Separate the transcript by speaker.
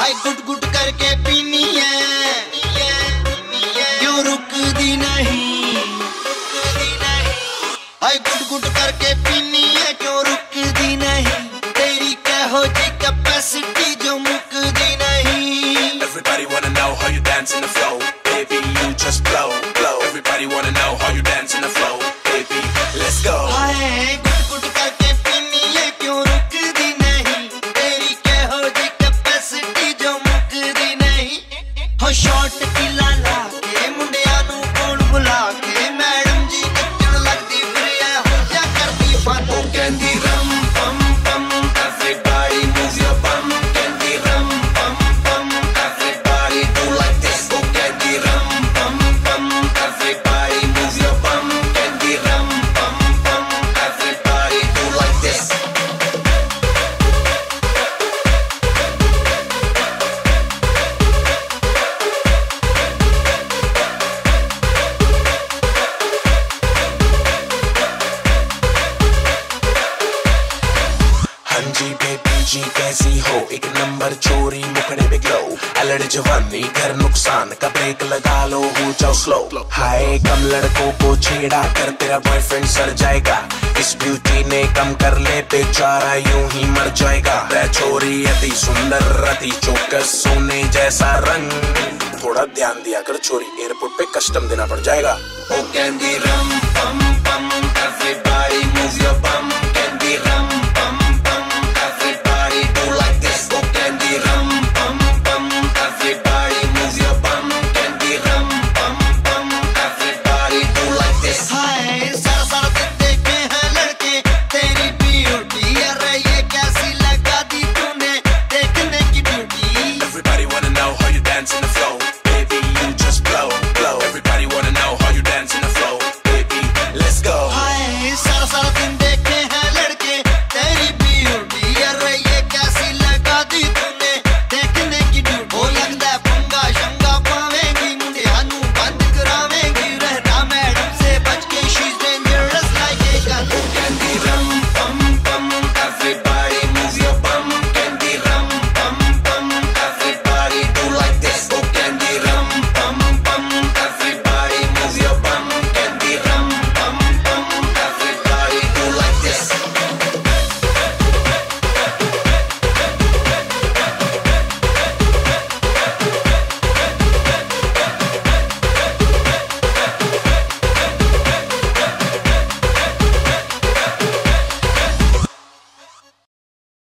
Speaker 1: हाय गुट गुट करके पीनी है, क्यों रुकदी नहीं, हाय गुट गुट करके पीनी है, क्यों रुकदी नहीं, तेरी कहो जी कैपेसिटी जो मुकदी नहीं।
Speaker 2: Everybody wanna know how you dance in the flow, baby you just blow, blow. Everybody wanna know how you dance in the flow, baby let's go.
Speaker 1: हाय गुट गुट करके पीनी है, क्यों रुकदी नहीं, तेरी कहो जी कैपेसिटी जो मुकदी नहीं। हो शॉट की लाला के मुंडिया नू कौन बुला के, मैडम जी नचण लगदी फिर ऐ हो जा करदी फन। ओ कहंदी रम पम पम everybody move your bum, कहंदी रम पम पम everybody do like this। ओ कहंदी रम पम पम everybody move your bum, कहंदी रम पम पम everybody do like this।
Speaker 2: हाँ जी बेबी जी कैसी हो, एक नंबर चोरी मुखड़े पे ग्लो, अलड़ जवानी कर नुकसान का ब्रेक लगा लो, हो जाओ स्लो। हाय कम लड़कों को छेड़ा कर तेरा बॉयफ्रेंड सर जाएगा, इस ब्यूटी ने कम कर ले बेचारा यूं ही मर जाएगा। रे छोरी अति सुंदर अति चौकस सोने जैसा रंग, थोड़ा ध्यान दिया कर छोरी, एयरपोर्ट पे कस्टम देना पड़ जाएगा।
Speaker 1: ओ कहंदी रम